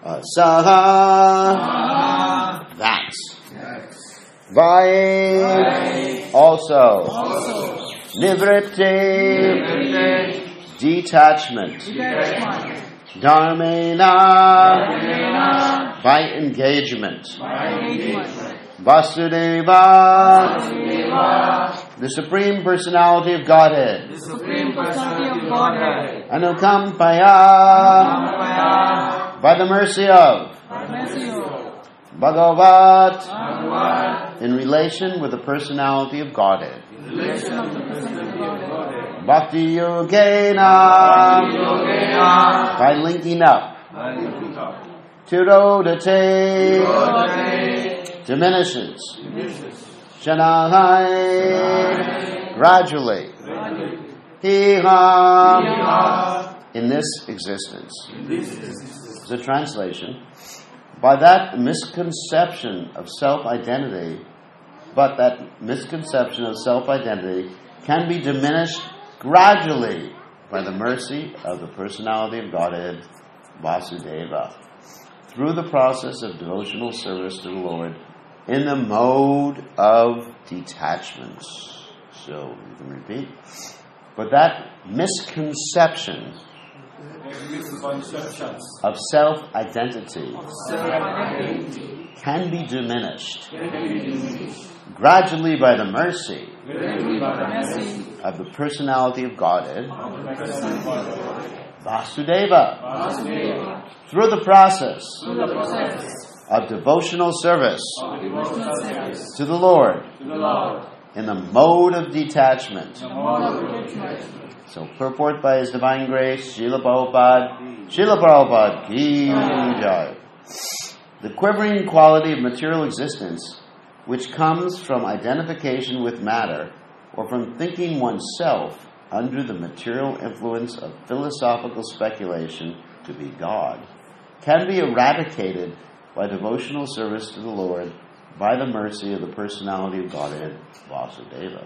Saha, that. Vai, also. Nivritti, detachment. Dharmena, by engagement. Vasudeva, the Supreme Personality of Godhead. Anukampaya, by the mercy of. Bhagavat, in relation with the personality of Godhead. Bhakti Yogena, by linking up. Tirodate, diminishes. Shanahai, gradually. Hiham, in this existence. The translation. By that misconception of self-identity, but that misconception of self-identity can be diminished gradually by the mercy of the personality of Godhead, Vasudeva, through the process of devotional service to the Lord in the mode of detachment. So, you can repeat. But that misconception of self-identity can be diminished gradually by the mercy of the personality of Godhead, Vasudeva, through the process of devotional service to the Lord in the mode of detachment. So, purport by His Divine Grace, Srila Prabhupada ki jai. The quivering quality of material existence, which comes from identification with matter, or from thinking oneself under the material influence of philosophical speculation to be God, can be eradicated by devotional service to the Lord by the mercy of the personality of Godhead, Vasudeva.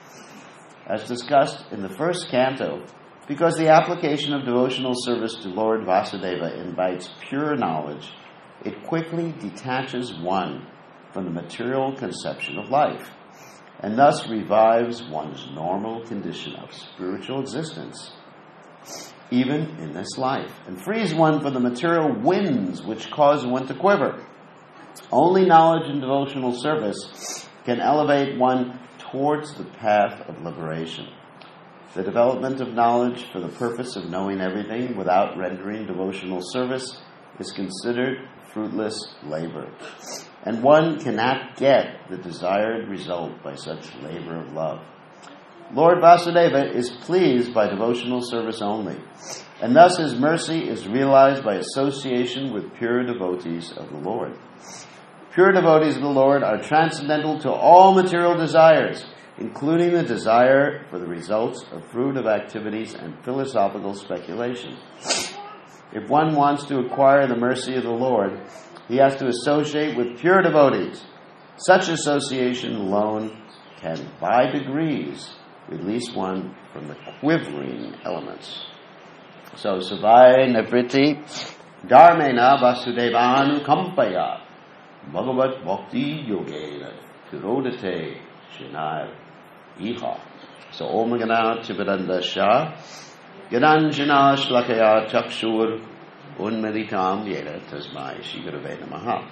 As discussed in the first canto, because the application of devotional service to Lord Vasudeva invites pure knowledge, it quickly detaches one from the material conception of life, and thus revives one's normal condition of spiritual existence, even in this life, and frees one from the material winds which cause one to quiver. Only knowledge and devotional service can elevate one towards the path of liberation. The development of knowledge for the purpose of knowing everything without rendering devotional service is considered fruitless labor, and one cannot get the desired result by such labor of love. Lord Vasudeva is pleased by devotional service only, and thus His mercy is realized by association with pure devotees of the Lord. Pure devotees of the Lord are transcendental to all material desires, including the desire for the results of fruitive activities and philosophical speculation. If one wants to acquire the mercy of the Lord, he has to associate with pure devotees. Such association alone can, by degrees, release one from the quivering elements. So, Savai Nivriti Dharmena Vasudevanu Kampaya Bhagavat Bhakti Yogena Tirodate Shinai Iha. So, Om Gana Chivaranda Shah Gananjana Shlakaya Chakshur Unmeditam Yeda Tasmai Shigurave Namaha.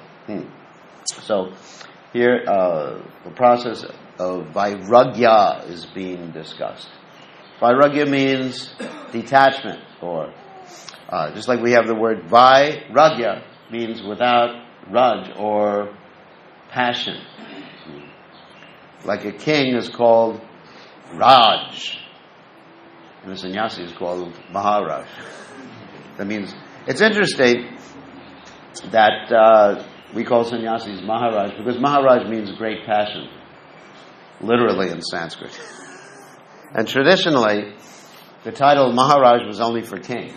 So, here the process of Vairagya is being discussed. Vairagya means detachment, or just like we have the word Vairagya means without raj or passion. Like a king is called Raj, and a sannyasi is called Maharaj. That means, it's interesting that we call sannyasis Maharaj, because Maharaj means great passion, literally in Sanskrit. And traditionally, the title Maharaj was only for kings.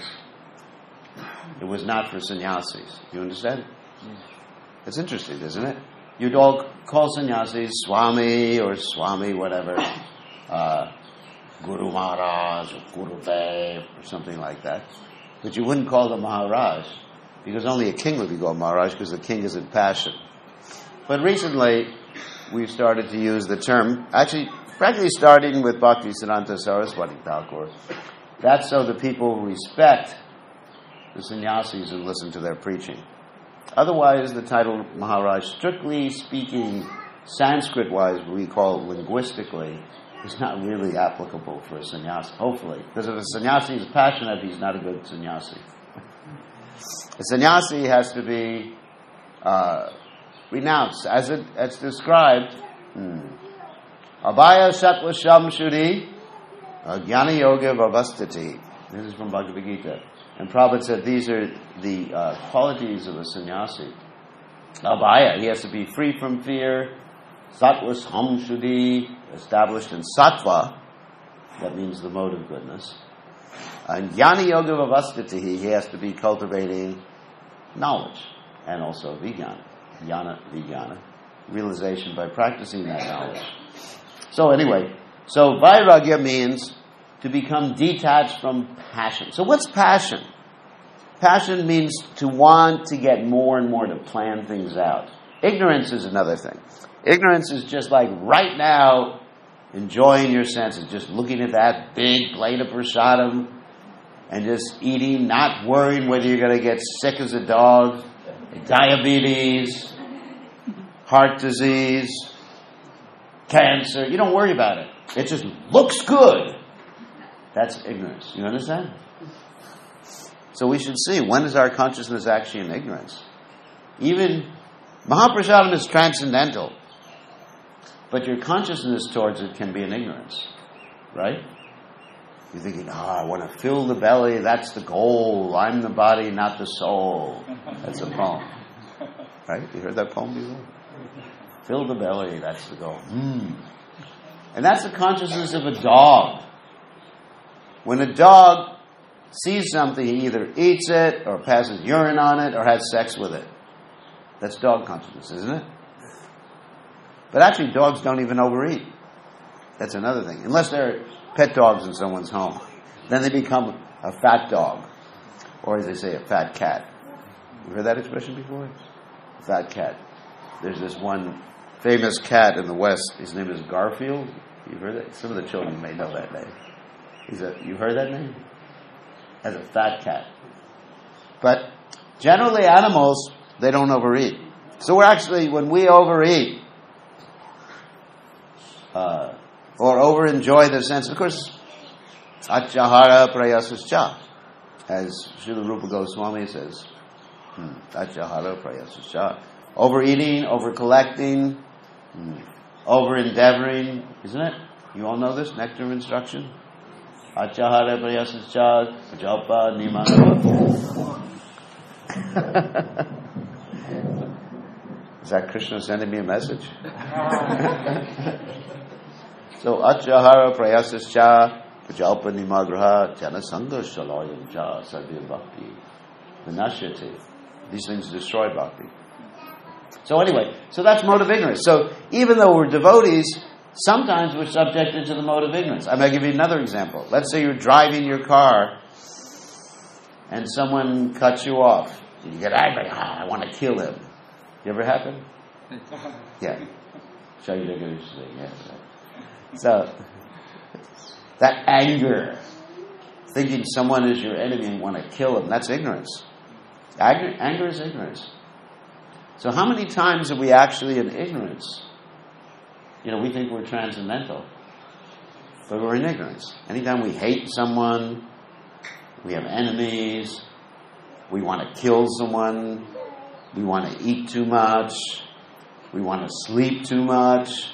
It was not for sannyasis. You understand? It's interesting, isn't it? You'd all call sannyasis Swami or Swami whatever, Guru Maharaj or Gurudev or something like that. But you wouldn't call them Maharaj, because only a king would be called Maharaj, because the king is in passion. But recently, we've started to use the term, actually, practically starting with Bhaktisiddhanta Saraswati Thakur. That's so that people respect the sannyasis and listen to their preaching. Otherwise, the title Maharaj, strictly speaking, Sanskrit-wise, we call it linguistically, is not really applicable for a sannyasi, hopefully. Because if a sannyasi is passionate, he's not a good sannyasi. A sannyasi has to be renounced, as it's described. Abhaya Sattva Shamshudi Jnana Yoga Vavastati. This is from Bhagavad Gita. And Prabhupada said these are the qualities of a sannyasi. Abhaya, he has to be free from fear. Sattva Shamshudi, established in sattva, that means the mode of goodness. And Jnana Yoga Vavastati, he has to be cultivating knowledge and also vijnana. Jnana, vijnana, realization by practicing that knowledge. So anyway, so vairagya means to become detached from passion. So what's passion? Passion means to want to get more and more, to plan things out. Ignorance is another thing. Ignorance is just like right now, enjoying your senses, just looking at that big plate of prasadam and just eating, not worrying whether you're going to get sick as a dog, diabetes, heart disease, cancer. You don't worry about it. It just looks good. That's ignorance. You understand? So we should see, when is our consciousness actually in ignorance? Even Mahaprasadam is transcendental, but your consciousness towards it can be in ignorance. Right? You're thinking, I want to fill the belly, that's the goal. I'm the body, not the soul. That's a poem. Right? You heard that poem before? Fill the belly, that's the goal. And that's the consciousness of a dog. When a dog sees something, he either eats it, or passes urine on it, or has sex with it. That's dog consciousness, isn't it? But actually, dogs don't even overeat. That's another thing. Unless they're pet dogs in someone's home. Then they become a fat dog. Or as they say, a fat cat. You heard that expression before? Fat cat. There's this one famous cat in the West. His name is Garfield. You've heard that? Some of the children may know that name. You've heard that name? As a fat cat. But generally animals, they don't overeat. So we're actually, when we overeat, or over-enjoy the sense, of course, Atyahara prayasascha, as Srila Rupa Goswami says, Atyahara prayasascha. Overeating, over-collecting, over-endeavoring, isn't it? You all know this, nectar instruction? Atyahara prayasascha, jalpa nimana. Is that Krishna sending me a message? So, Atyahara prayasascha, jalpa nimagraha, janasanga shalayam cha, sadhya bhakti, vinashyate. These things destroy bhakti. So anyway, so that's mode of ignorance. So even though we're devotees, sometimes we're subjected to the mode of ignorance. I'm going to give you another example. Let's say you're driving your car and someone cuts you off. You get angry, I want to kill him. You ever happen? Yeah. So, that anger, thinking someone is your enemy and want to kill him, that's ignorance. Anger is ignorance. So how many times are we actually in ignorance? We think we're transcendental, but we're in ignorance. Anytime we hate someone, we have enemies, we want to kill someone, we want to eat too much, we want to sleep too much,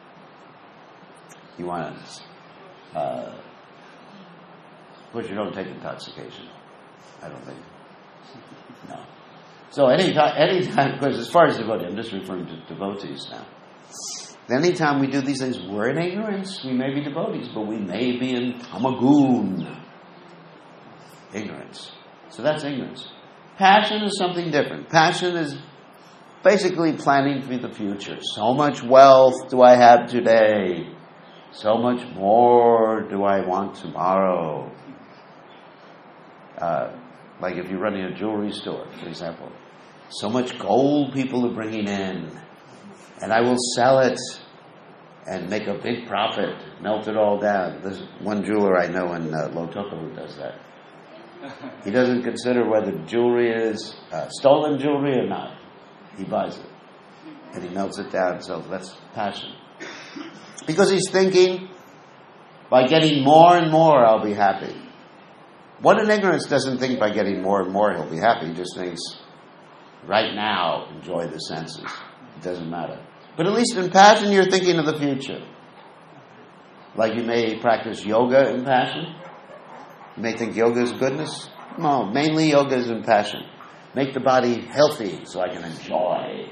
you want to, of course you don't take intoxication, I don't think. No. So anytime, because as far as devotee, I'm just referring to devotees now. Anytime we do these things, we're in ignorance. We may be devotees, but we may be in tamagun. Ignorance. So that's ignorance. Passion is something different. Passion is basically planning for the future. So much wealth do I have today. So much more do I want tomorrow. Like if you're running a jewelry store, for example. So much gold people are bringing in, and I will sell it and make a big profit, melt it all down. There's one jeweler I know in Lotoka who does that. He doesn't consider whether jewelry is stolen jewelry or not. He buys it, and he melts it down. So that's passion. Because he's thinking, by getting more and more, I'll be happy. One in ignorance doesn't think by getting more and more he'll be happy. He just thinks, right now, enjoy the senses. It doesn't matter. But at least in passion, you're thinking of the future. Like you may practice yoga in passion. You may think yoga is goodness. No, mainly yoga is in passion. Make the body healthy so I can enjoy.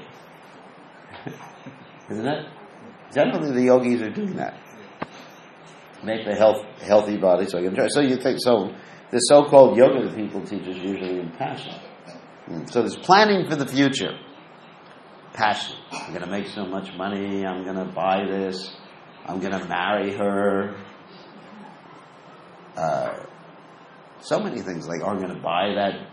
Isn't it? Generally, the yogis are doing that. Make the healthy body so I can enjoy. So you think, so the so-called yoga that people teach is usually in passion. So there's planning for the future. Passion. I'm going to make so much money. I'm going to buy this. I'm going to marry her. So many things like, I'm going to buy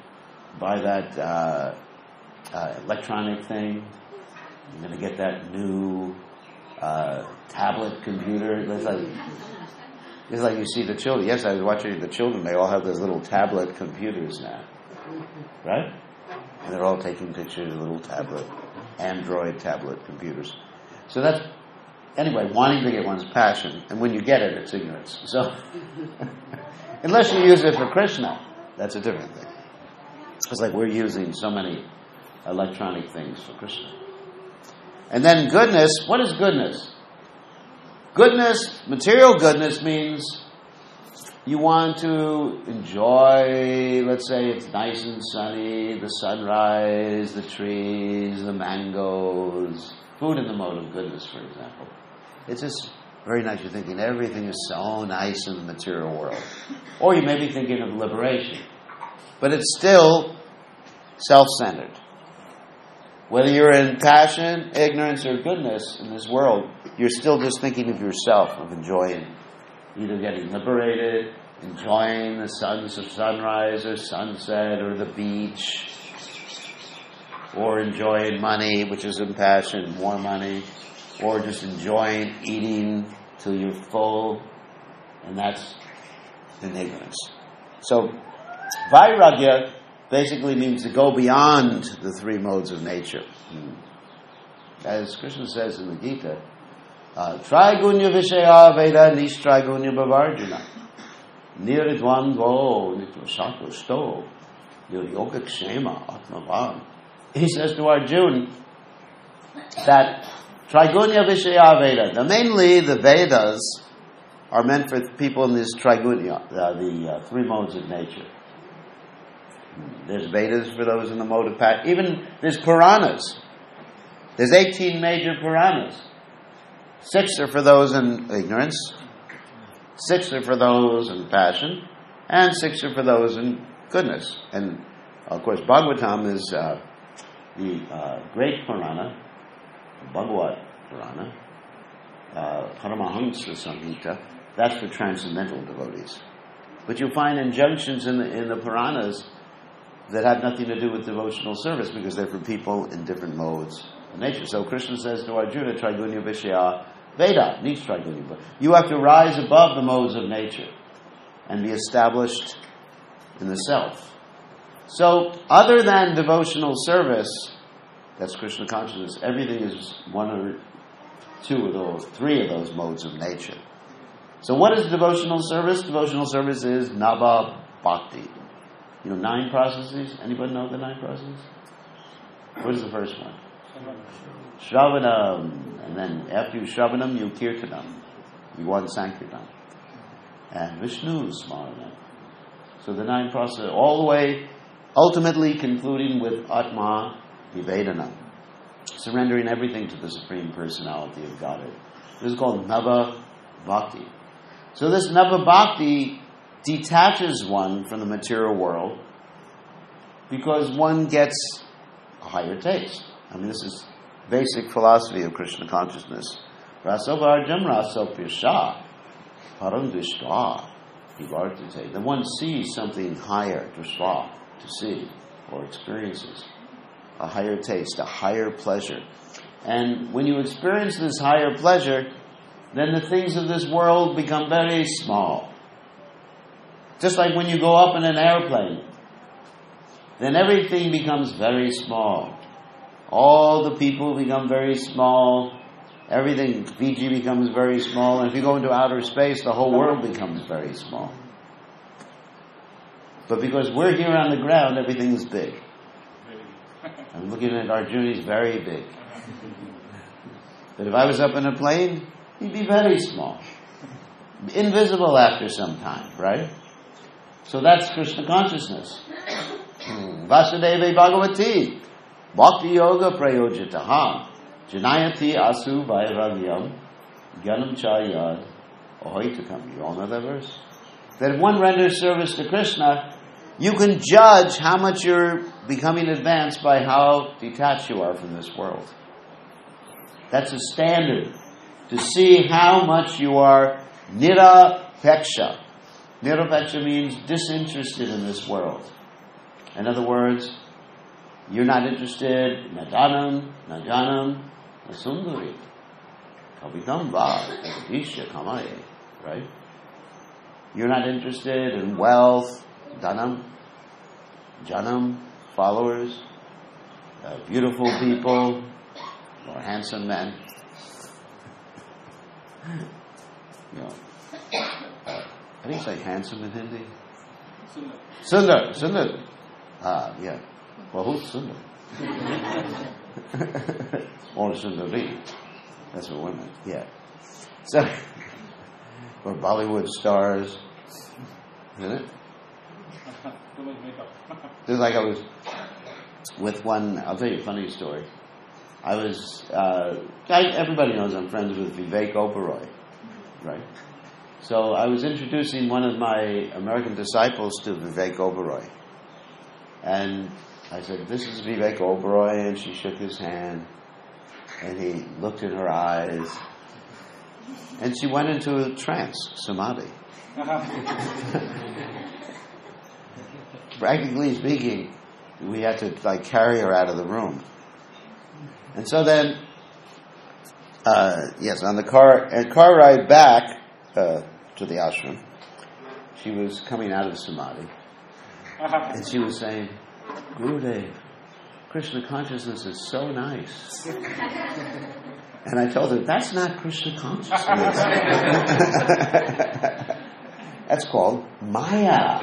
that electronic thing. I'm going to get that new tablet computer. It's like you see the children. Yes, I was watching the children. They all have those little tablet computers now, right? And they're all taking pictures of little Android tablet computers. So that's, anyway, wanting to get one's passion. And when you get it, it's ignorance. So, unless you use it for Krishna, that's a different thing. It's like we're using so many electronic things for Krishna. And then goodness, what is goodness? Goodness, material goodness means you want to enjoy, let's say it's nice and sunny, the sunrise, the trees, the mangoes, food in the mode of goodness, for example. It's just very nice. You're thinking everything is so nice in the material world. Or you may be thinking of liberation. But it's still self-centered. Whether you're in passion, ignorance, or goodness in this world, you're still just thinking of yourself, of enjoying, either getting liberated, enjoying the sunrise or sunset or the beach, or enjoying money, which is in passion, more money, or just enjoying eating till you're full, and that's in ignorance. So, vairagya basically means to go beyond the three modes of nature. As Krishna says in the Gita, Trigunya Vishaya Veda Nish Trigunya Bhavarjuna Niridwango Nitvasato Sto Yoga Kshema Atmavan. He says to Arjuna that Trigunya Vishaya Veda, mainly the Vedas are meant for people in this Trigunya, the three modes of nature. There's Vedas for those in the mode of passion. Even there's Puranas. There's 18 major Puranas. 6 are for those in ignorance. 6 are for those in passion. And 6 are for those in goodness. And, of course, Bhagavatam is the great Purana, Bhagavad Purana, Paramahamsa Samhita. That's for transcendental devotees. But you'll find injunctions in the Puranas that have nothing to do with devotional service because they're for people in different modes of nature. So Krishna says to Arjuna, Trigunya Vishaya Veda, needs Trigunya. But you have to rise above the modes of nature and be established in the self. So other than devotional service, that's Krishna consciousness, everything is one or two of those, 3 of those modes of nature. So what is devotional service? Devotional service is Nava Bhakti. 9 processes. Anybody know the 9 processes? What is the first one? Shravanam. And then after you Shravanam, you Kirtanam. You want Sankirtan. And Vishnu Smaranam. So the 9 processes, all the way, ultimately concluding with Atma Nivedanam. Surrendering everything to the Supreme Personality of Godhead. This is called Nava Bhakti. So this Nava Bhakti detaches one from the material world because one gets a higher taste. I mean, this is basic philosophy of Krishna consciousness. Rasovarjam rasopyasha param drishtva. The one sees something higher, drishtva. to see or experiences. A higher taste, a higher pleasure. And when you experience this higher pleasure, then the things of this world become very small. Just like when you go up in an airplane, then everything becomes very small. All the people become very small. Everything, Fiji becomes very small. And if you go into outer space, the whole world becomes very small. But because we're here on the ground, everything is big. I'm looking at Arjuna, he's very big. But if I was up in a plane, he'd be very small. Invisible after some time, right? So that's Krishna consciousness. Vasudeva Bhagavati Bhakti Yoga Prayojitaha Janayati Asu Vairagyam Gyanam Chayad Ahoitakam. You all know that verse? That if one renders service to Krishna, you can judge how much you're becoming advanced by how detached you are from this world. That's a standard to see how much you are nirapeksha. Nirapeksha means disinterested in this world. In other words, you're not interested, nadanam, najanam, nasundari. Kavidam va, ekadisha kamaye. Right? You're not interested in wealth, dhanam, janam, followers, beautiful people, or handsome men. You know, I think it's like handsome in Hindi. Sundar. Sundar. Yeah. Bahut Sundar. Or Sundari. That's what women. Yeah. So, or Bollywood stars. Isn't it? Just like I was with one, I'll tell you a funny story. Everybody knows I'm friends with Vivek Oberoi, right? So I was introducing one of my American disciples to Vivek Oberoi. And I said, this is Vivek Oberoi, and she shook his hand, and he looked in her eyes, and she went into a trance, samadhi. Practically speaking, we had to carry her out of the room. And so then, on the car ride back to the ashram, she was coming out of samadhi, and she was saying, Gurudev, Krishna consciousness is so nice. And I told her, that's not Krishna consciousness. That's called Maya.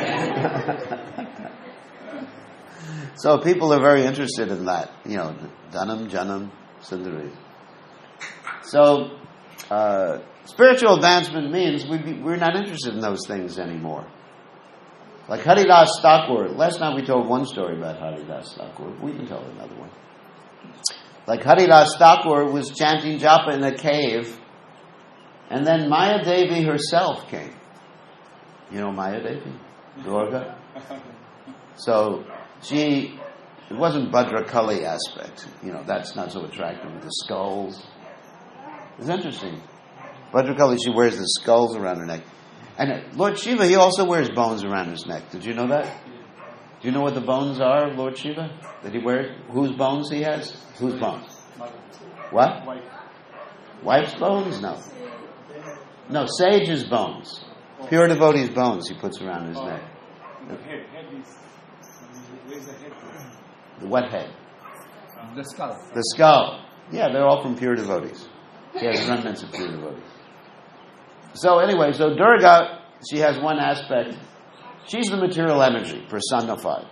So people are very interested in that, Dhanam, Janam, Sundari. So spiritual advancement means we're not interested in those things anymore. Like Haridas Thakur. Last night we told one story about Haridas Thakur. We can tell another one. Like Haridas Thakur was chanting japa in a cave, and then Maya Devi herself came. You know Maya Devi? Durga? So it wasn't Bhadrakali aspect. That's not so attractive with the skulls. It's interesting. Bhadrakali, she wears the skulls around her neck. And Lord Shiva, he also wears bones around his neck. Did you know that? Do you know what the bones are, Lord Shiva? That he wears? Whose bones he has? Whose bones? What? Wife's bones? No. No, sage's bones. Pure devotee's bones he puts around his neck. The head is... Where's the head? The what head? The skull. The skull. Yeah, they're all from pure devotees. He has remnants of pure devotees. So anyway, Durga, she has one aspect. She's the material energy personified.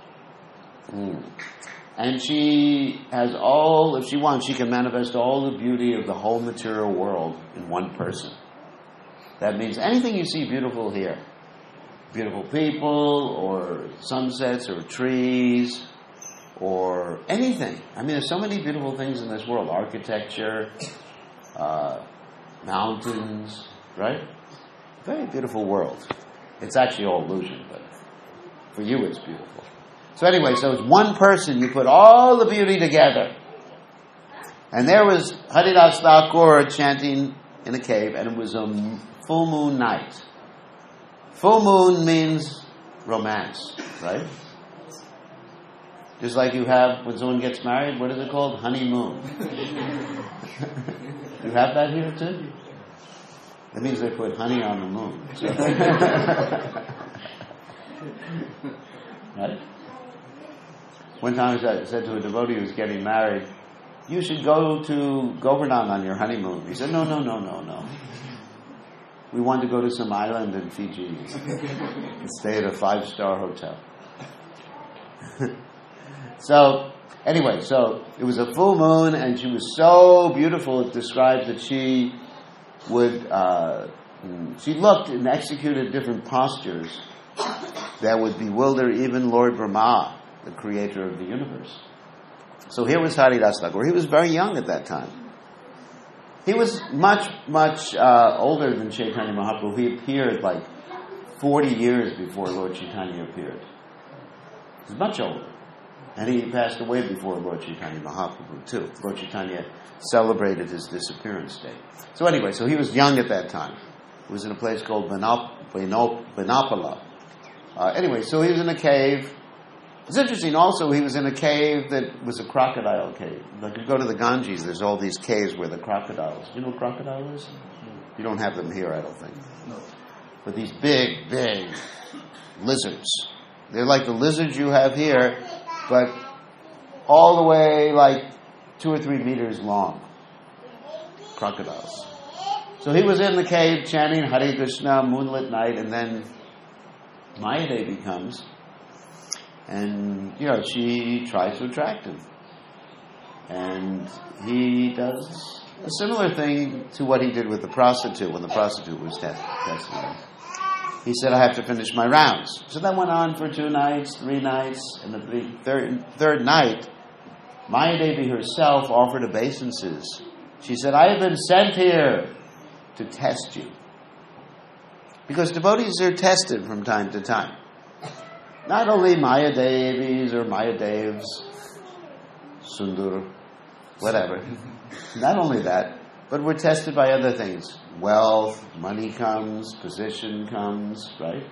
And she has if she wants, she can manifest all the beauty of the whole material world in one person. That means anything you see beautiful here. Beautiful people, or sunsets, or trees, or anything. I mean, there's so many beautiful things in this world. Architecture, mountains, right? Very beautiful world. It's actually all illusion, but for you it's beautiful. So anyway, so it's one person, you put all the beauty together. And there was Haridas Thakur chanting in a cave, and it was a full moon night. Full moon means romance, right? Just like you have when someone gets married, what is it called? Honeymoon. You have that here too? That means they put honey on the moon. So. Right? One time I said to a devotee who was getting married, you should go to Govardhan on your honeymoon. He said, no. We want to go to some island in Fiji and stay at a 5-star hotel. So, anyway, it was a full moon and she was so beautiful, it described that she looked and executed different postures that would bewilder even Lord Brahma, the creator of the universe. So here was Haridas Thakur. He was very young at that time. He was much older than Chaitanya Mahaprabhu. He appeared like 40 years before Lord Chaitanya appeared. He was much older. And he passed away before Lord Chaitanya Mahaprabhu too. Lord Chaitanya celebrated his disappearance day. So anyway, so he was young at that time. He was in a place called Benapala. Anyway, so he was in a cave. It's interesting also, he was in a cave that was a crocodile cave. Like you go to the Ganges, there's all these caves where the crocodiles. You know what crocodile is? You don't have them here, I don't think. No. But these big lizards. They're like the lizards you have here, but all the way like 2 or 3 meters long. Crocodiles. So he was in the cave chanting Hare Krishna, moonlit night, and then Mayadevi comes. And, she tries to attract him. And he does a similar thing to what he did with the prostitute when the prostitute was testing him. He said, I have to finish my rounds. So that went on for 2 nights, 3 nights, and the third night, Mayadevi herself offered obeisances. She said, I have been sent here to test you. Because devotees are tested from time to time. Not only Mayadevis or Mayadevs, Sundur, whatever. Not only that, but we're tested by other things. Wealth, money comes, position comes, right?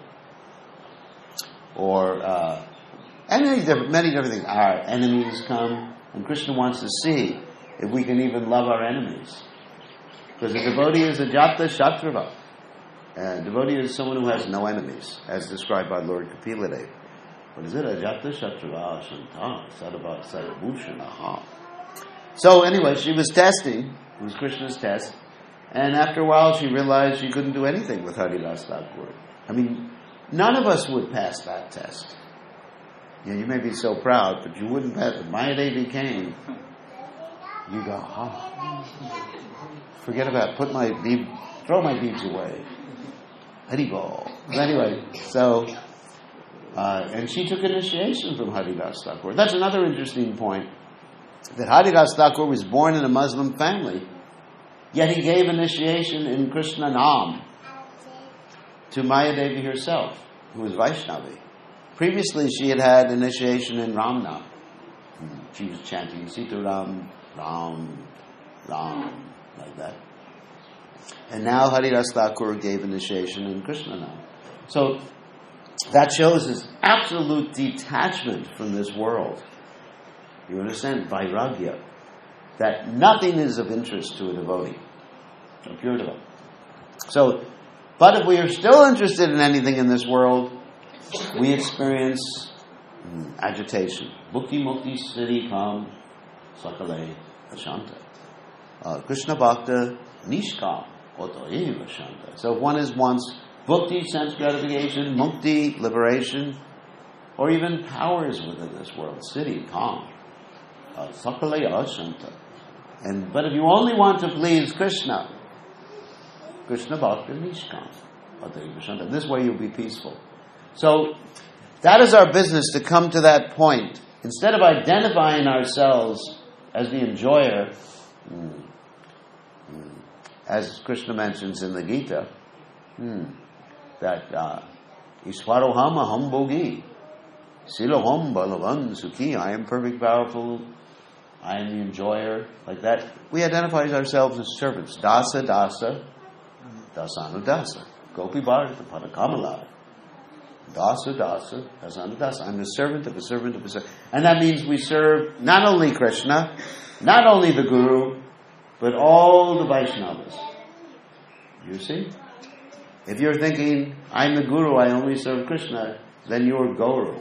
Or many different things. Our enemies come, and Krishna wants to see if we can even love our enemies. Because a devotee is a jata shatrava. A devotee is someone who has no enemies, as described by Lord Kapila. What is it? Ajata Shatrava Shanta Sarva Sarabhushanaha. So anyway, she was testing. It was Krishna's test. And after a while, she realized she couldn't do anything with Haridas Thakur. I mean, none of us would pass that test. You may be so proud, but you wouldn't pass it. Mayadevi came. You go, forget about it. Throw my beads away. Haribol. Anyway, so... and she took initiation from Haridas Thakur. That's another interesting point. That Haridas Thakur was born in a Muslim family, yet he gave initiation in Krishna Nam to Mayadevi herself, who was Vaishnavi. Previously, she had initiation in Ram Nam. She was chanting Sita Ram, Ram, like that. And now Haridas Thakur gave initiation in Krishna Nam. So, that shows his absolute detachment from this world. You understand? Vairagya. That nothing is of interest to a devotee. A pure devotee. So, but if we are still interested in anything in this world, we experience agitation. Bhukti mukti sthiti kam sakale ashanta. Krishna bhakta nishkam oto eva shanta. So if one wants bhukti, sense gratification, mukti, liberation, or even powers within this world, sthiti, calm, sakale ashanta. But if you only want to please Krishna bhakta nishkam oto eva shanta. This way you'll be peaceful. So, that is our business, to come to that point. Instead of identifying ourselves as the enjoyer, as Krishna mentions in the Gita, that Iswaroham aham bhogi, siloham balavan sukhi, I am perfect, powerful, I am the enjoyer, like that. We identify ourselves as servants. Dasa, dasa, dasanu dasa. Gopi bharata padakamala. Dasa, dasa, dasana, dasa. I'm a servant of a servant of a servant. And that means we serve not only Krishna, not only the Guru, but all the Vaishnavas. You see? If you're thinking, I'm the Guru, I only serve Krishna, then you're Guru.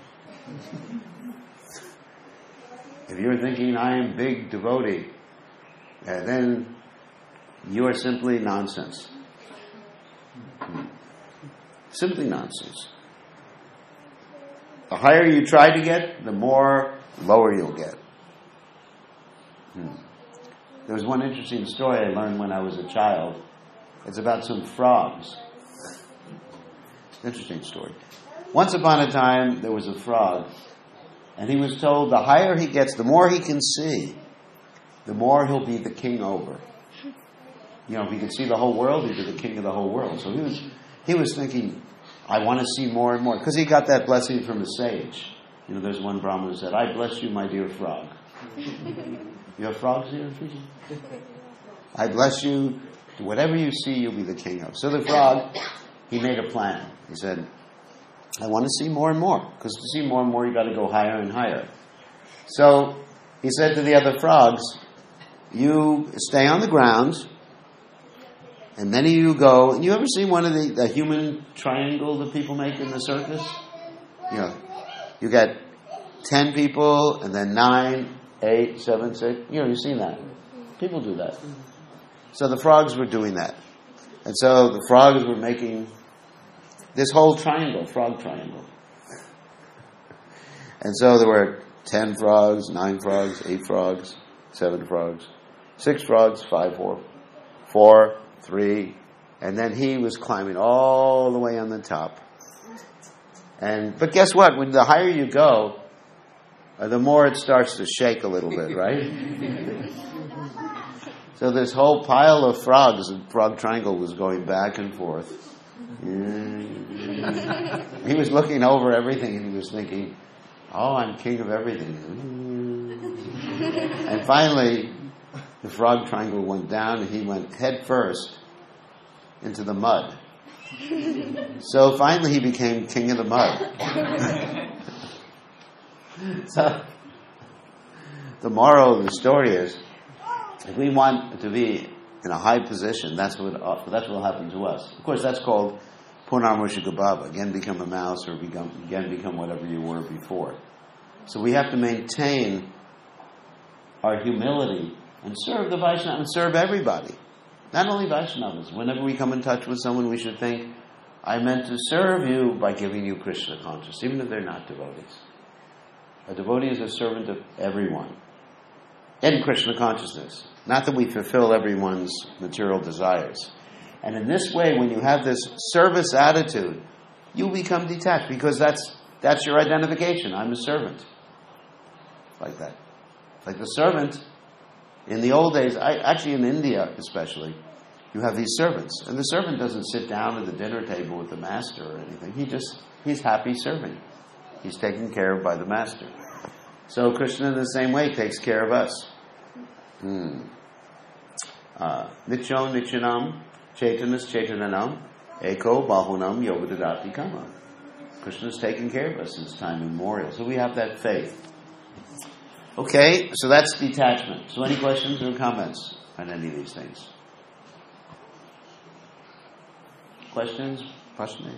If you're thinking, I am big devotee, then you are simply nonsense. Simply nonsense. The higher you try to get, the more lower you'll get. There was one interesting story I learned when I was a child. It's about some frogs. Interesting story. Once upon a time, there was a frog, and he was told the higher he gets, the more he can see, the more he'll be the king over. You know, if he could see the whole world, he'd be the king of the whole world. So he was thinking, I want to see more and more. Because he got that blessing from a sage. You know, there's one Brahmin who said, I bless you, my dear frog. You have frogs here? I bless you. Whatever you see, you'll be the king of. So the frog, he made a plan. He said, I want to see more and more. Because to see more and more, you've got to go higher and higher. So he said to the other frogs, you stay on the ground, and then you go. And you ever see one of the human triangle that people make in the circus? You know, you got 10 people, and then 9, 8, 7, 6. You know, you've seen that. People do that. So the frogs were doing that. And so the frogs were making this whole triangle, frog triangle. And so there were 10 frogs, 9 frogs, 8 frogs, 7 frogs, 6 frogs, 5, 4, 3, and then he was climbing all the way on the top. But guess what? When the higher you go, the more it starts to shake a little bit, right? So this whole pile of frogs, the frog triangle was going back and forth. He was looking over everything and he was thinking, oh, I'm king of everything. And finally, the frog triangle went down and he went head first into the mud. So finally he became king of the mud. So the moral of the story is, if we want to be in a high position, that's what will happen to us. Of course, that's called Punarmushika Bhava. Again, become a mouse, or again become whatever you were before. So we have to maintain our humility and serve the Vaishnava and serve everybody. Not only Vaishnavas. Whenever we come in touch with someone, we should think, I meant to serve you by giving you Krishna consciousness, even if they're not devotees. A devotee is a servant of everyone in Krishna consciousness. Not that we fulfill everyone's material desires. And in this way, when you have this service attitude, you become detached, because that's your identification. I'm a servant. Like that. Like the servant, in the old days, actually in India especially, you have these servants. And the servant doesn't sit down at the dinner table with the master or anything. He's happy serving. He's taken care of by the master. So Krishna in the same way takes care of us. Nityam Nityanam Chaitanas Chaitananam Eko Bahunam Yogadadati Kama. Krishna's taken care of us since time immemorial. So we have that faith. Okay, so that's detachment. So any questions or comments on any of these things? Questions? Questions?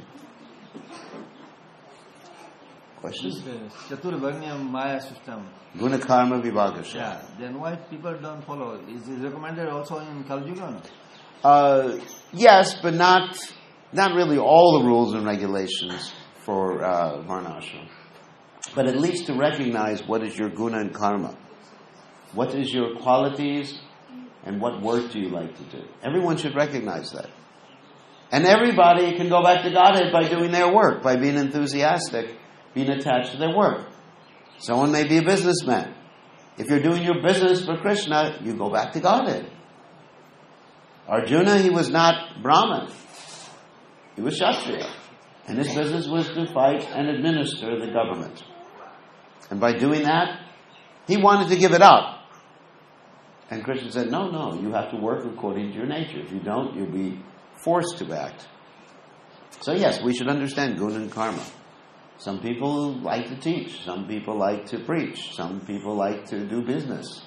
Chaturvarnya Maya system. Guna Karma Vibhagasya. Yeah. Then why people don't follow? Is it recommended also in Kali Yuga? Yes, but not really all the rules and regulations for Varnashram. But at least to recognize what is your guna and karma. What is your qualities and what work do you like to do? Everyone should recognize that. And everybody can go back to Godhead by doing their work, by being enthusiastic, being attached to their work. Someone may be a businessman. If you're doing your business for Krishna, you go back to Godhead. Arjuna, he was not Brahman. He was Kshatriya. And his business was to fight and administer the government. And by doing that, he wanted to give it up. And Krishna said, no, you have to work according to your nature. If you don't, you'll be forced to act. So yes, we should understand guna and karma. Some people like to teach. Some people like to preach. Some people like to do business.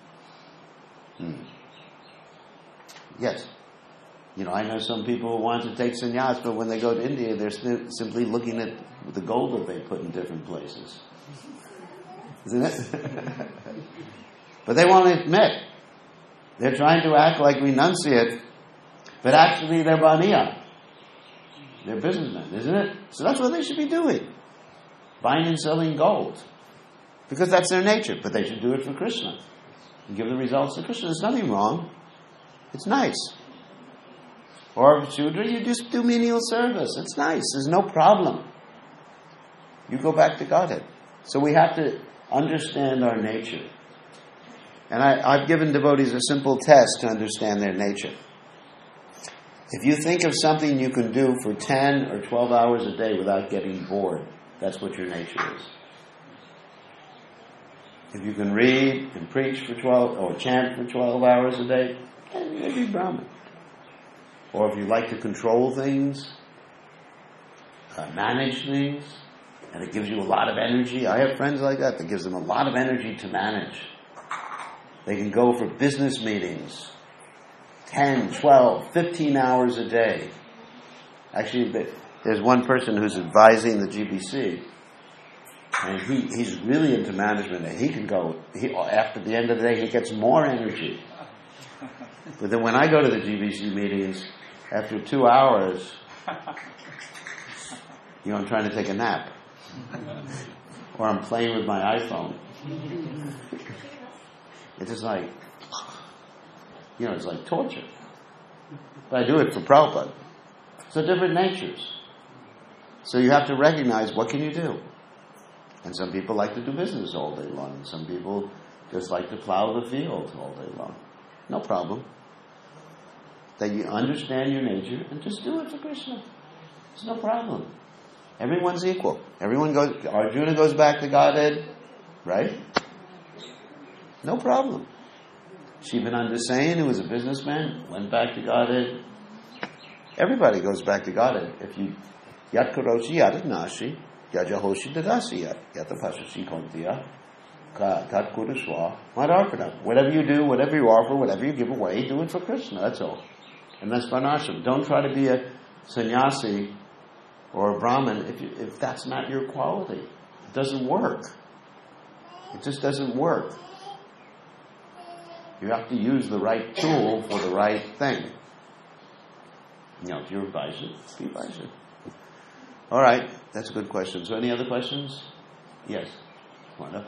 Yes. I know some people who want to take sannyas, but when they go to India, they're simply looking at the gold that they put in different places. Isn't it? But they won't admit. They're trying to act like renunciate, but actually they're baniya. They're businessmen, isn't it? So that's what they should be doing. Buying and selling gold. Because that's their nature. But they should do it for Krishna. And give the results to Krishna. There's nothing wrong. It's nice. Or Shudra, you just do menial service. It's nice. There's no problem. You go back to Godhead. So we have to understand our nature. And I've given devotees a simple test to understand their nature. If you think of something you can do for 10 or 12 hours a day without getting bored, that's what your nature is. If you can read and preach for 12 or chant for 12 hours a day, then you'll be Brahmin. Or if you like to control things, manage things, and it gives you a lot of energy. I have friends like that gives them a lot of energy to manage. They can go for business meetings 10, 12, 15 hours a day. Actually, there's one person who's advising the GBC, and he's really into management. And he can go, after the end of the day, he gets more energy. But then when I go to the GBC meetings, after 2 hours, I'm trying to take a nap. Or I'm playing with my iPhone. It's just like, it's like torture. But I do it for Prabhupada. So different natures. So you have to recognize, what can you do? And some people like to do business all day long. And some people just like to plow the field all day long. No problem. That you understand your nature and just do it for Krishna. It's no problem. Everyone's equal. Arjuna goes back to Godhead, right? No problem. Shivananda Sain, who was a businessman, went back to Godhead. Everybody goes back to Godhead. If you Yat Karoshi Yadagnashi, Yajahoshi Dadasi Yatapashashi Kontiya, Kat Kuruswa, Madarpana. Whatever you do, whatever you offer, whatever you give away, do it for Krishna, that's all. And that's Varnashram. Don't try to be a sannyasi or a Brahmin if that's not your quality. It doesn't work. It just doesn't work. You have to use the right tool for the right thing. If you're a Vaishya, be Vaishya. All right, that's a good question. So any other questions? Yes. Wanda?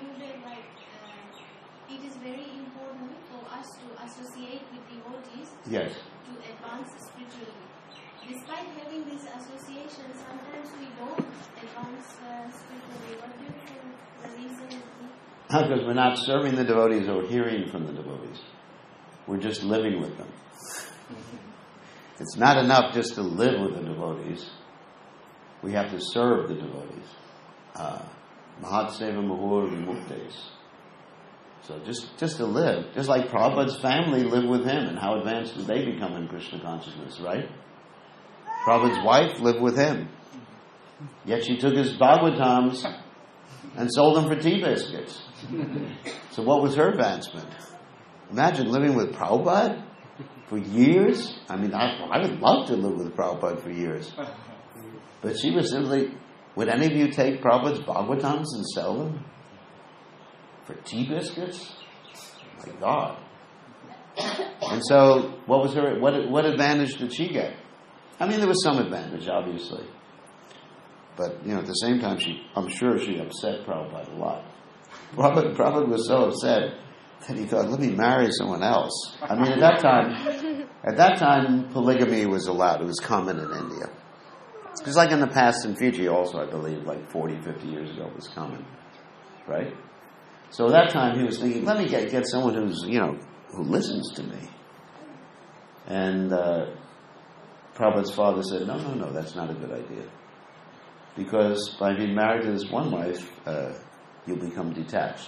It is very important for us to associate with devotees Yes. to advance spiritually. Despite having this association, sometimes we don't advance spiritually. What do you think the reason is? Because we're not serving the devotees or hearing from the devotees. We're just living with them. It's not enough just to live with the devotees. We have to serve the devotees. Mahatseva Mahur Vimuktes. So just to live. Just like Prabhupada's family lived with him, and how advanced did they become in Krishna consciousness, right? Prabhupada's wife lived with him. Yet she took his Bhagavatams and sold them for tea biscuits. So what was her advancement? Imagine living with Prabhupada for years. I mean, I would love to live with Prabhupada for years. But she was simply, would any of you take Prabhupada's Bhagavatams and sell them for tea biscuits? My God. And so, what advantage did she get? I mean, there was some advantage, obviously. But, at the same time, I'm sure she upset Prabhupada a lot. Prabhupada was so upset that he thought, let me marry someone else. I mean, at that time, polygamy was allowed. It was common in India. Just like in the past in Fiji also, I believe, like 40, 50 years ago, it was common. Right? So at that time, he was thinking, let me get someone who's, who listens to me. And Prabhupada's father said, no, that's not a good idea. Because by being married to this one wife, you'll become detached.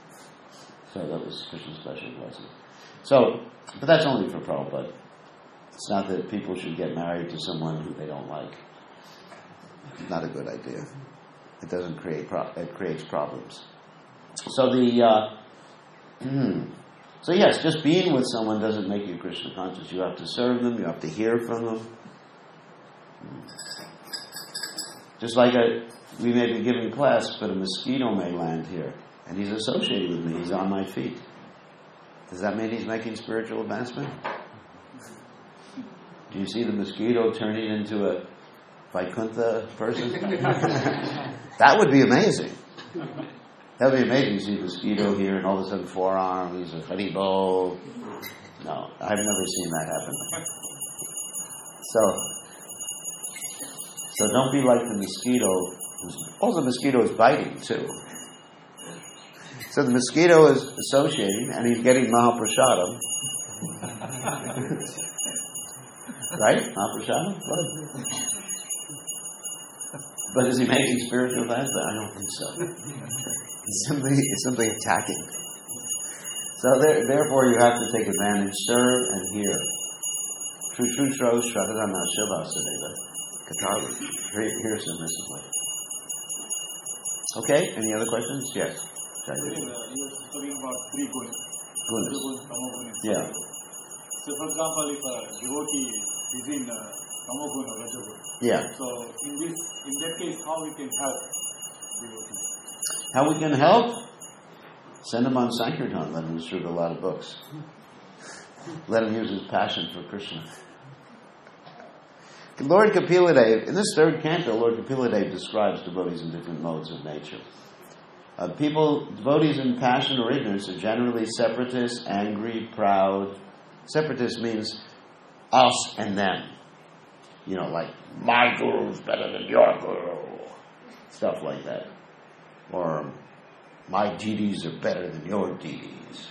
So that was Krishna's special blessing. So, but that's only for Prabhupada. It's not that people should get married to someone who they don't like. Not a good idea. It doesn't create it creates problems. So so yes, just being with someone doesn't make you Krishna conscious. You have to serve them. You have to hear from them. Just like we may be giving class, but a mosquito may land here, and he's associated with me. He's on my feet. Does that mean he's making spiritual advancement? Do you see the mosquito turning into a Vaikuntha person? That would be amazing. That would be amazing to see a mosquito here and all of a sudden forearms, a Haribo. No, I've never seen that happen. So don't be like the mosquito. Also, the mosquito is biting too. So the mosquito is associating, and he's getting Mahaprasadam. Right? Mahaprasadam? But is he making spiritual advancement? I don't think so. He's simply attacking. So therefore you have to take advantage, serve and hear. Shrushro Shradharana Shavasudeva Katari. Hear submissively. Okay, any other questions? Yes. You were talking about three gunas. Gunas. Tamogunas. Yeah. So for example, if a devotee is in Tamoguna or Rajoguna. Yeah. So in that case, how we can help devotees? How we can help? Send him on Sankirtan. Let him distribute a lot of books. Let him use his passion for Krishna. Lord Kapila Dev, in this third canto, Lord Kapila Dev describes devotees in different modes of nature. Devotees in passion or ignorance are generally separatists, angry, proud. Separatist means us and them. You know, like, my guru's better than your guru. Stuff like that. Or, my deities are better than your deities.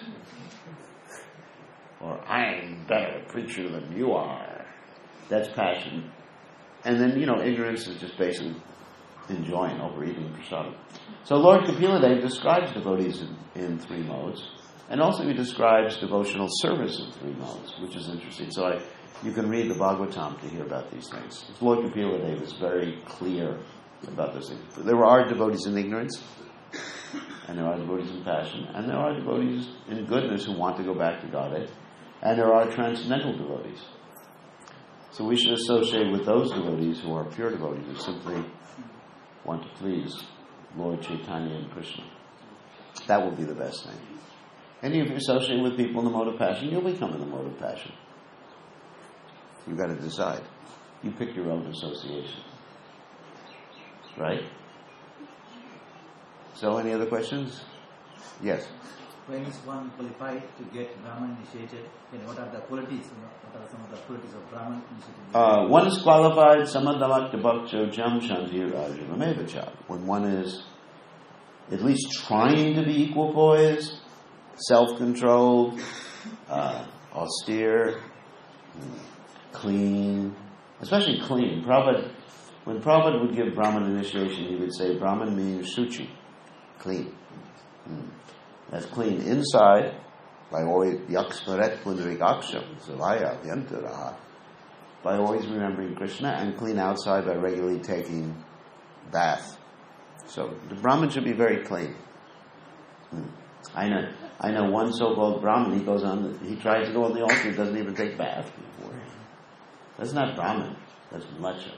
Or, I'm better preacher than you are. That's passion. And then, ignorance is just basically enjoying overeating prasadam. So Lord Kapila Dev describes devotees in three modes. And also he describes devotional service in three modes, which is interesting. So you can read the Bhagavatam to hear about these things. Lord Kapila Dev is very clear about those things. There are devotees in ignorance, and there are devotees in passion, and there are devotees in goodness who want to go back to Godhead, and there are transcendental devotees. So we should associate with those devotees who are pure devotees, who simply want to please Lord Chaitanya and Krishna. That will be the best thing. And if you associate with people in the mode of passion, you'll become in the mode of passion. You've got to decide. You pick your own association. Right? So, any other questions? Yes. When is one qualified to get Brahman initiated? What are the qualities? What are some of the qualities of Brahman initiated? One is qualified, samadhamak tabakcho jam shantir ajivamevachad. When one is at least trying to be equipoised, self-controlled, austere, clean, especially clean. When Prabhupada would give Brahman initiation, he would say Brahman means suchi, clean. That's clean inside, by always yaksmaret pundarikaksham, savaya vyantaraha, by always remembering Krishna, and clean outside by regularly taking bath. So the Brahman should be very clean. I know one so-called Brahmin, he tries to go on the altar, he doesn't even take bath before. That's not Brahmin, that's macho.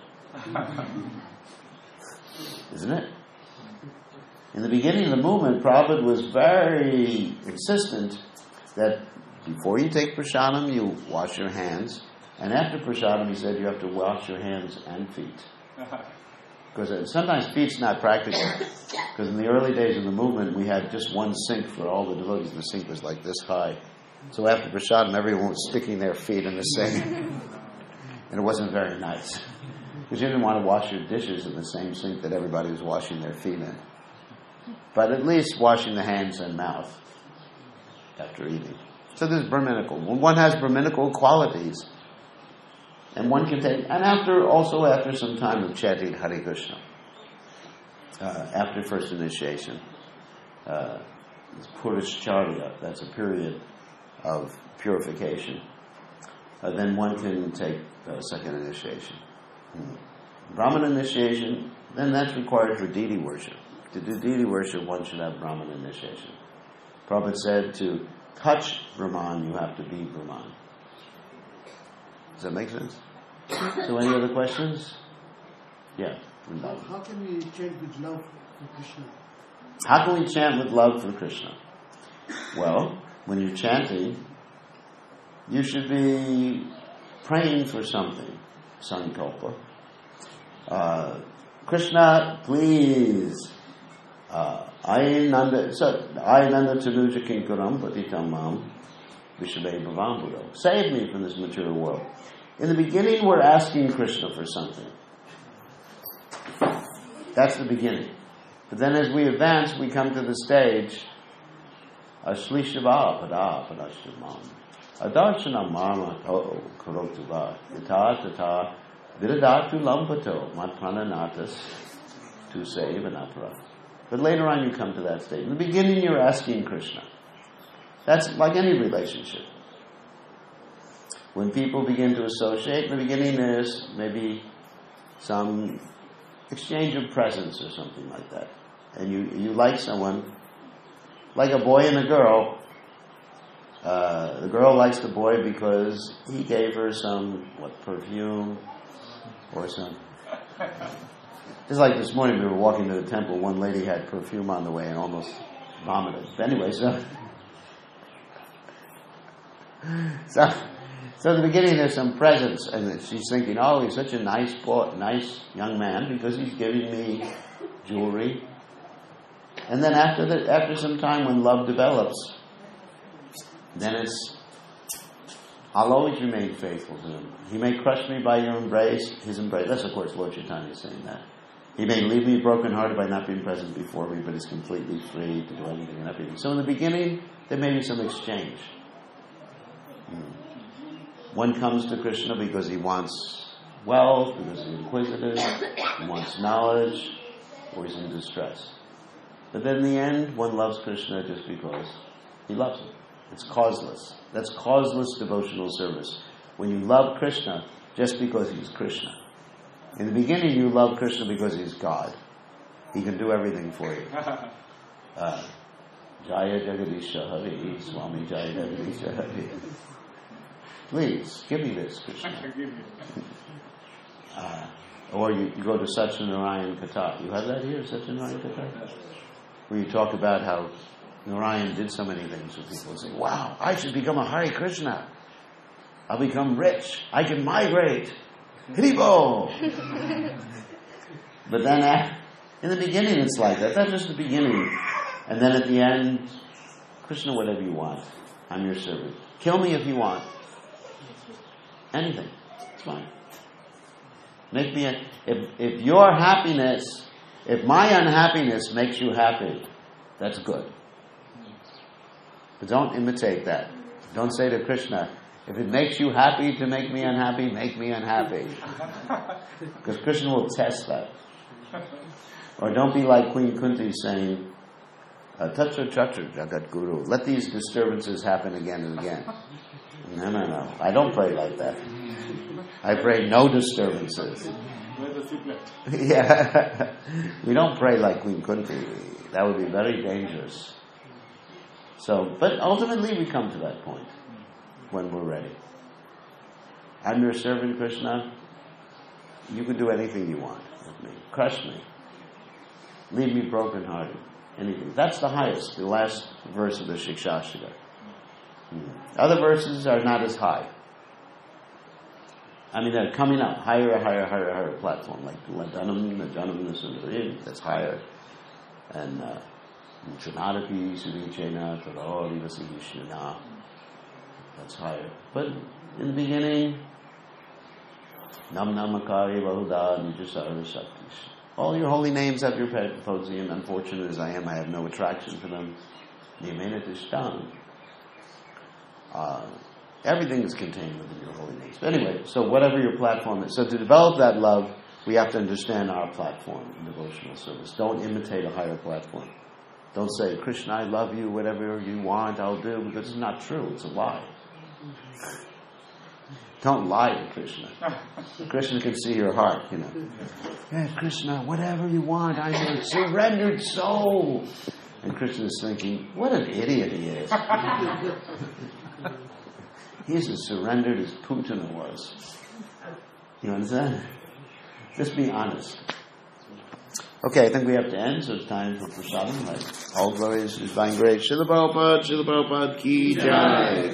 Isn't it? In the beginning of the movement, Prabhupada was very insistent that before you take prasadam, you wash your hands. And after prasadam, he said you have to wash your hands and feet. Because sometimes feet's not practical. Because in the early days of the movement, we had just one sink for all the devotees. The sink was like this high. So after prasadam, everyone was sticking their feet in the sink. And it wasn't very nice. Because you didn't want to wash your dishes in the same sink that everybody was washing their feet in. But at least washing the hands and mouth after eating. So this is Brahminical. When one has Brahminical qualities, and one can take, and after some time of chanting Hare Krishna, after first initiation, Purishcharya, that's a period of purification. then one can take second initiation. Brahman initiation, then that's required for deity worship. To do deity worship, one should have Brahman initiation. Prabhupada said to touch Brahman, you have to be Brahman. Does that make sense? So any other questions? Yeah. How can we chant with love for Krishna? How can we chant with love for Krishna? Well, when you're chanting, you should be praying for something. Sankalpa. Krishna, please. Ayinanda Tanuja Kinkaram Patitamam Vishabhe Bhavambudo. Save me from this material world. In the beginning, we're asking Krishna for something. That's the beginning. But then as we advance, we come to the stage Ashlishava Pada Padashtamam Adarshana Marma Karotuva Yata Tata Viradatu Lampato Matprananatas to save an apara. But later on you come to that state. In the beginning you're asking Krishna. That's like any relationship. When people begin to associate, in the beginning there's maybe some exchange of presents or something like that. And you like someone, like a boy and a girl. The girl likes the boy because he gave her some, perfume or some... Just like this morning we were walking to the temple, one lady had perfume on the way and almost vomited. But anyway, so at the beginning there's some presents, and she's thinking, oh, he's such a nice boy, nice young man because he's giving me jewelry. And then after some time when love develops, then it's, I'll always remain faithful to him. He may crush me by your embrace, his embrace. That's of course Lord Chaitanya saying that. He may leave me brokenhearted by not being present before me, but is completely free to do anything and everything. So in the beginning, there may be some exchange. One comes to Krishna because he wants wealth, because he's inquisitive, he wants knowledge, or he's in distress. But then in the end, one loves Krishna just because he loves him. It's causeless. That's causeless devotional service. When you love Krishna just because he's Krishna. In the beginning, you love Krishna because he's God. He can do everything for you. Jaya Jagadisha Hari, Swami Jaya Jagadisha Hari. Please, give me this, Krishna. Or you go to Satyanarayan Katha. You have that here, Satyanarayan Katha? Where you talk about how Narayan did so many things with people and say, wow, I should become a Hare Krishna. I'll become rich. I can migrate. Haribo! But then in the beginning it's like that. That's just the beginning. And then at the end, Krishna, whatever you want. I'm your servant. Kill me if you want. Anything. It's fine. Make me if your happiness, if my unhappiness makes you happy, that's good. But don't imitate that. Don't say to Krishna, if it makes you happy to make me unhappy, make me unhappy. Because Krishna will test that. Or don't be like Queen Kunti saying, Tatra Tatra Jagat Guru. Let these disturbances happen again and again. No. I don't pray like that. I pray no disturbances. Yeah. We don't pray like Queen Kunti. That would be very dangerous. So, but ultimately we come to that point when we're ready. I'm your servant, Krishna. You can do anything you want with me. Crush me. Leave me brokenhearted. Anything. That's the highest, the last verse of the Shikshashtakam. Other verses are not as high. I mean, they're coming up higher platform, like the Janam, that's higher. And Chanadapi, Suvichena, Tadori, Vasihishna, that's higher. But in the beginning, Nam Namakari Vahuda Nijasara Shaktis. All your holy names have your potency, and unfortunate as I am, I have no attraction for them. Nimenatishtam. Everything is contained within your holy names. But anyway, so whatever your platform is. So to develop that love, we have to understand our platform in devotional service. Don't imitate a higher platform. Don't say, Krishna, I love you, whatever you want, I'll do, because it's not true. It's a lie. Don't lie to Krishna. Krishna can see your heart, Yeah, Krishna, whatever you want, I'm your surrendered soul. And Krishna is thinking, what an idiot he is. He's as surrendered as Putin was. You understand? Just be honest. Okay, I think we have to end, so it's time for prasadam. All glories is thine grace. Srila Prabhupada ki jai.